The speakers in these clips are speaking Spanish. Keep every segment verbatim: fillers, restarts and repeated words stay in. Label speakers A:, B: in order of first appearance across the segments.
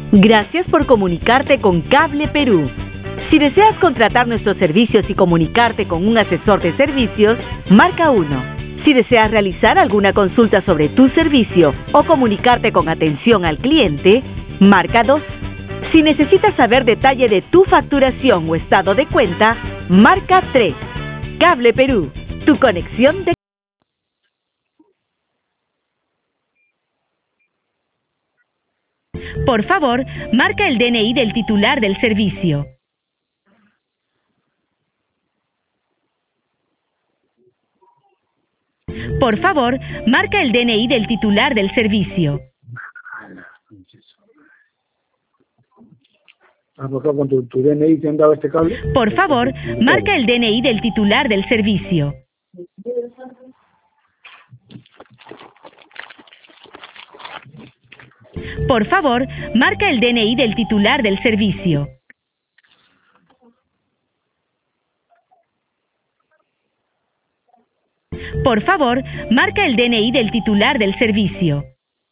A: Gracias por comunicarte con Cable Perú. Si deseas contratar nuestros servicios y comunicarte con un asesor de servicios, marca uno. Si deseas realizar alguna consulta sobre tu servicio o comunicarte con atención al cliente, marca dos. Si necesitas saber detalle de tu facturación o estado de cuenta, marca tres. Cable Perú, tu conexión de... Por favor, marca el D N I del titular del servicio. Por favor, marca el D N I del titular del servicio.
B: ¿Has buscado con tu, tu D N I te han dado este cable?
A: Por favor, marca el D N I del titular del servicio. Por favor, marca el D N I del titular del servicio. Por favor, marca el D N I del titular del servicio.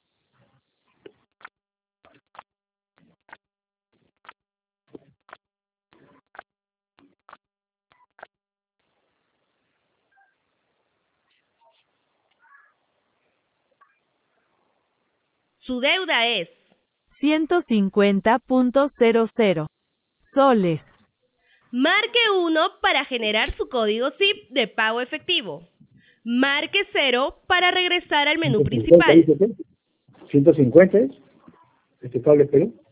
A: Su deuda es
C: ciento cincuenta punto cero cero soles.
D: Marque uno para generar su código S I P de pago efectivo. Marque cero para regresar al menú principal.
B: ¿ciento cincuenta es? ¿Este cable Perú?